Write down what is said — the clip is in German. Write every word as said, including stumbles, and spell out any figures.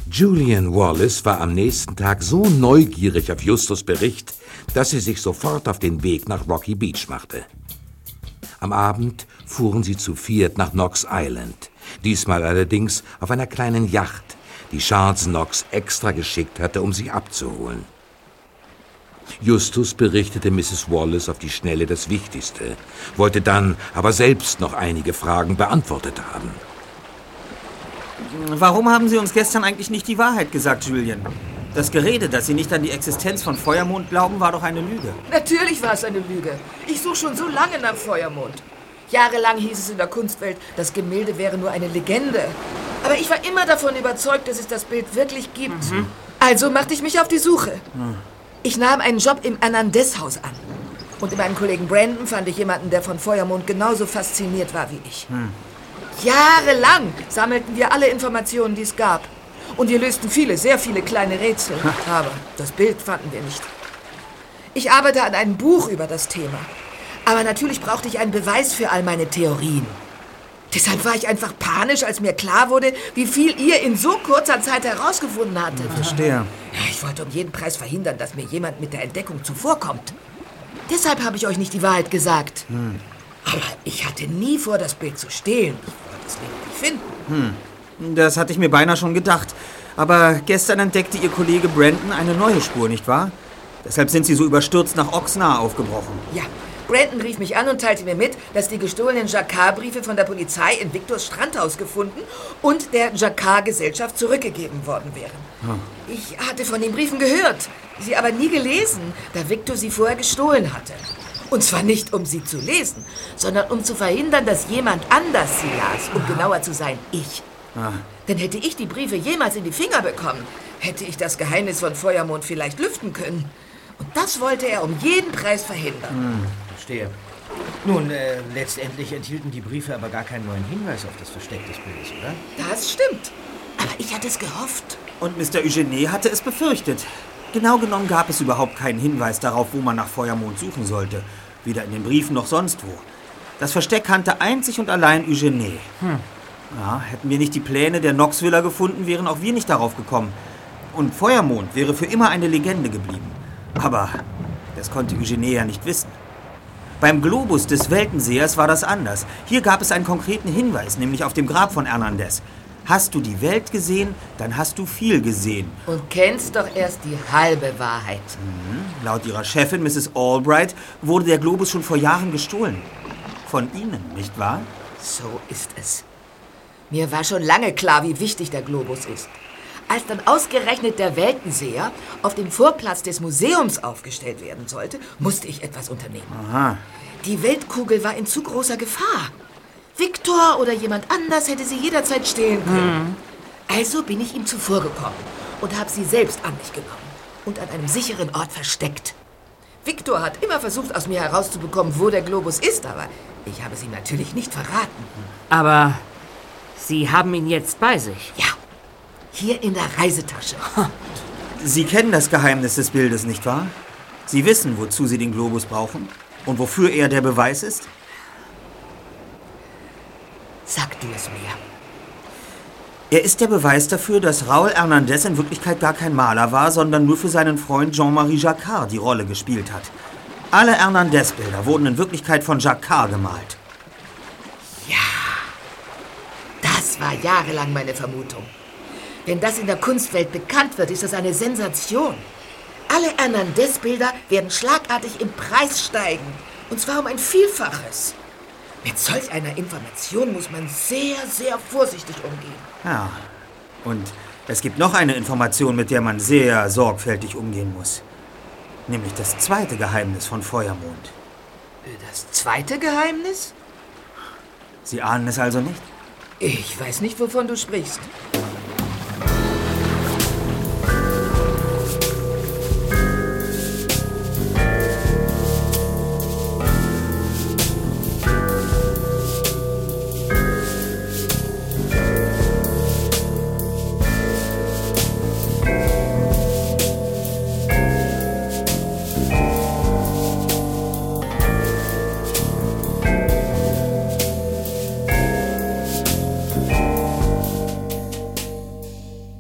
Julian Wallace war am nächsten Tag so neugierig auf Justus' Bericht, dass sie sich sofort auf den Weg nach Rocky Beach machte. Am Abend fuhren sie zu viert nach Knox Island, diesmal allerdings auf einer kleinen Yacht, die Charles Knox extra geschickt hatte, um sie abzuholen. Justus berichtete Misses Wallace auf die Schnelle das Wichtigste, wollte dann aber selbst noch einige Fragen beantwortet haben. Warum haben Sie uns gestern eigentlich nicht die Wahrheit gesagt, Julian? Das Gerede, dass Sie nicht an die Existenz von Feuermond glauben, war doch eine Lüge. Natürlich war es eine Lüge. Ich suche schon so lange nach Feuermond. Jahrelang hieß es in der Kunstwelt, das Gemälde wäre nur eine Legende. Aber ich war immer davon überzeugt, dass es das Bild wirklich gibt. Mhm. Also machte ich mich auf die Suche. Mhm. Ich nahm einen Job im Hernandez-Haus an. Und in meinem Kollegen Brandon fand ich jemanden, der von Feuermond genauso fasziniert war wie ich. Mhm. Jahrelang sammelten wir alle Informationen, die es gab. Und wir lösten viele, sehr viele kleine Rätsel. Aber das Bild fanden wir nicht. Ich arbeite an einem Buch über das Thema. Aber natürlich brauchte ich einen Beweis für all meine Theorien. Deshalb war ich einfach panisch, als mir klar wurde, wie viel ihr in so kurzer Zeit herausgefunden hattet. Ich verstehe. Ja, ich wollte um jeden Preis verhindern, dass mir jemand mit der Entdeckung zuvorkommt. Deshalb habe ich euch nicht die Wahrheit gesagt. Hm. Aber ich hatte nie vor, das Bild zu stehlen. Ich wollte es lediglich finden. Hm. Das hatte ich mir beinahe schon gedacht. Aber gestern entdeckte Ihr Kollege Brandon eine neue Spur, nicht wahr? Deshalb sind Sie so überstürzt nach Oxnard aufgebrochen. Ja, Brandon rief mich an und teilte mir mit, dass die gestohlenen Jacquard-Briefe von der Polizei in Victors Strandhaus gefunden und der Jacquard-Gesellschaft zurückgegeben worden wären. Hm. Ich hatte von den Briefen gehört, sie aber nie gelesen, da Victor sie vorher gestohlen hatte. Und zwar nicht, um sie zu lesen, sondern um zu verhindern, dass jemand anders sie las. Um genauer zu sein, ich. Ah. Denn hätte ich die Briefe jemals in die Finger bekommen, hätte ich das Geheimnis von Feuermond vielleicht lüften können. Und das wollte er um jeden Preis verhindern. Hm, verstehe. Nun, äh, letztendlich enthielten die Briefe aber gar keinen neuen Hinweis auf das Versteck des Bildes, oder? Das stimmt. Aber ich hatte es gehofft. Und Mister Eugene hatte es befürchtet. Genau genommen gab es überhaupt keinen Hinweis darauf, wo man nach Feuermond suchen sollte. Weder in den Briefen noch sonst wo. Das Versteck kannte einzig und allein Eugene. Hm. Ja, hätten wir nicht die Pläne der Knox-Villa gefunden, wären auch wir nicht darauf gekommen. Und Feuermond wäre für immer eine Legende geblieben. Aber das konnte Eugene ja nicht wissen. Beim Globus des Weltensehers war das anders. Hier gab es einen konkreten Hinweis, nämlich auf dem Grab von Hernandez. Hast du die Welt gesehen, dann hast du viel gesehen. Und kennst doch erst die halbe Wahrheit. Mhm. Laut ihrer Chefin, Misses Albright, wurde der Globus schon vor Jahren gestohlen. Von Ihnen, nicht wahr? So ist es. Mir war schon lange klar, wie wichtig der Globus ist. Als dann ausgerechnet der Weltenseher auf dem Vorplatz des Museums aufgestellt werden sollte, musste ich etwas unternehmen. Aha. Die Weltkugel war in zu großer Gefahr. Victor oder jemand anders hätte sie jederzeit stehlen können. Mhm. Also bin ich ihm zuvorgekommen und habe sie selbst an mich genommen und an einem sicheren Ort versteckt. Victor hat immer versucht, aus mir herauszubekommen, wo der Globus ist, aber ich habe es ihm natürlich nicht verraten. Aber Sie haben ihn jetzt bei sich? Ja, hier in der Reisetasche. Sie kennen das Geheimnis des Bildes, nicht wahr? Sie wissen, wozu Sie den Globus brauchen und wofür er der Beweis ist? Sag du es mir. Er ist der Beweis dafür, dass Raoul Hernandez in Wirklichkeit gar kein Maler war, sondern nur für seinen Freund Jean-Marie Jacquard die Rolle gespielt hat. Alle Hernandez-Bilder wurden in Wirklichkeit von Jacquard gemalt. Ja, das war jahrelang meine Vermutung. Wenn das in der Kunstwelt bekannt wird, ist das eine Sensation. Alle Hernandez-Bilder werden schlagartig im Preis steigen. Und zwar um ein Vielfaches. Mit solch einer Information muss man sehr, sehr vorsichtig umgehen. Ja, und es gibt noch eine Information, mit der man sehr sorgfältig umgehen muss. Nämlich das zweite Geheimnis von Feuermond. Das zweite Geheimnis? Sie ahnen es also nicht? Ich weiß nicht, wovon du sprichst.